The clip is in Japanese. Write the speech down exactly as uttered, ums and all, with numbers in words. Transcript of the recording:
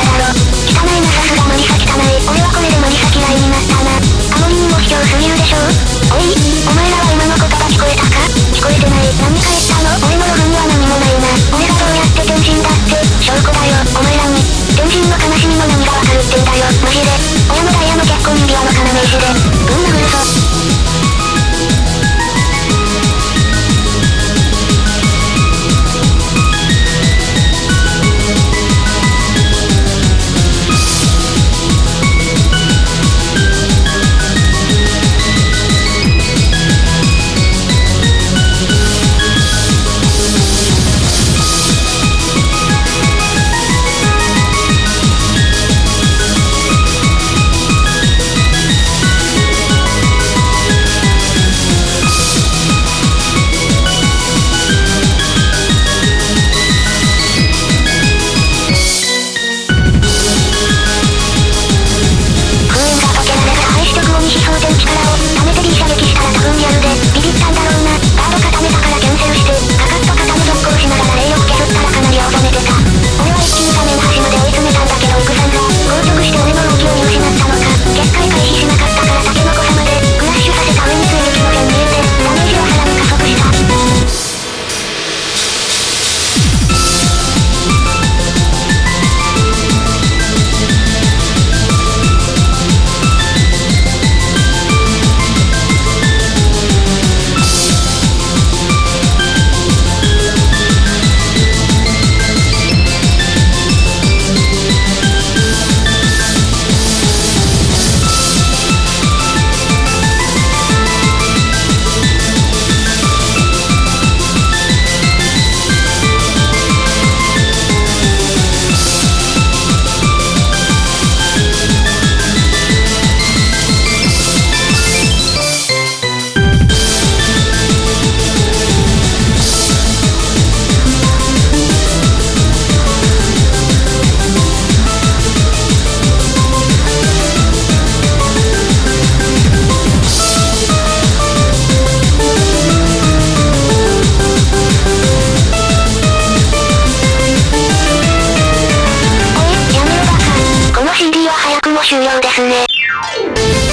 だろ。汚いな、さすがマリサ汚い。俺はこれでマリサ嫌いになったな。あまりにも卑怯すぎるでしょ。おい、お前らは今の言葉聞こえたか？聞こえてない。何か言ったの？俺のログには何もないな。俺がどうやって天神だって証拠だよ。お前らに天神の悲しみの何がわかるってんだよ。マジで親のダイヤの結婚指輪の要石でぶん殴るぞ。終了ですね。